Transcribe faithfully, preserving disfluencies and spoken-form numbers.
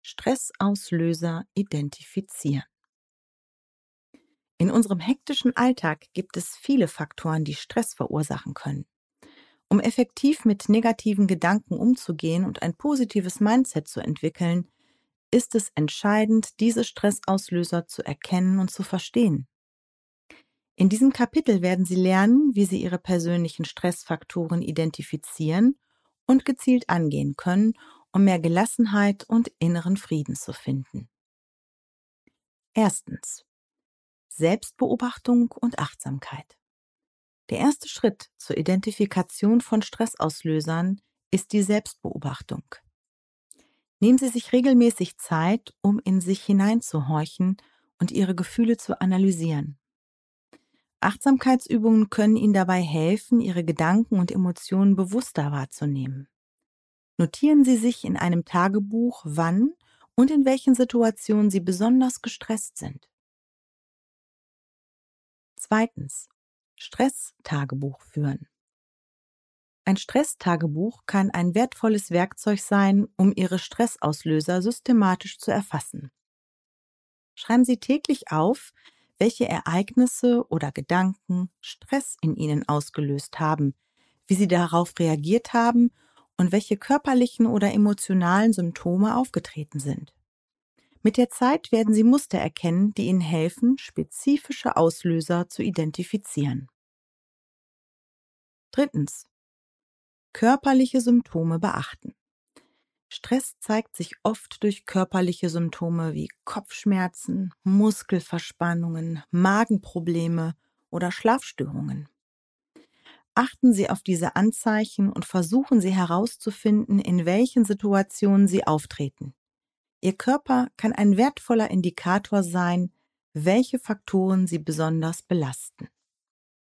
Stressauslöser identifizieren. In unserem hektischen Alltag gibt es viele Faktoren, die Stress verursachen können. Um effektiv mit negativen Gedanken umzugehen und ein positives Mindset zu entwickeln, ist es entscheidend, diese Stressauslöser zu erkennen und zu verstehen. In diesem Kapitel werden Sie lernen, wie Sie Ihre persönlichen Stressfaktoren identifizieren und gezielt angehen können, um mehr Gelassenheit und inneren Frieden zu finden. Erstens. Selbstbeobachtung und Achtsamkeit. Der erste Schritt zur Identifikation von Stressauslösern ist die Selbstbeobachtung. Nehmen Sie sich regelmäßig Zeit, um in sich hineinzuhorchen und Ihre Gefühle zu analysieren. Achtsamkeitsübungen können Ihnen dabei helfen, Ihre Gedanken und Emotionen bewusster wahrzunehmen. Notieren Sie sich in einem Tagebuch, wann und in welchen Situationen Sie besonders gestresst sind. Zweitens. Stress-Tagebuch führen. Ein Stress-Tagebuch kann ein wertvolles Werkzeug sein, um Ihre Stressauslöser systematisch zu erfassen. Schreiben Sie täglich auf, welche Ereignisse oder Gedanken Stress in Ihnen ausgelöst haben, wie Sie darauf reagiert haben und welche körperlichen oder emotionalen Symptome aufgetreten sind. Mit der Zeit werden Sie Muster erkennen, die Ihnen helfen, spezifische Auslöser zu identifizieren. Drittens. Körperliche Symptome beachten. Stress zeigt sich oft durch körperliche Symptome wie Kopfschmerzen, Muskelverspannungen, Magenprobleme oder Schlafstörungen. Achten Sie auf diese Anzeichen und versuchen Sie herauszufinden, in welchen Situationen sie auftreten. Ihr Körper kann ein wertvoller Indikator sein, welche Faktoren Sie besonders belasten.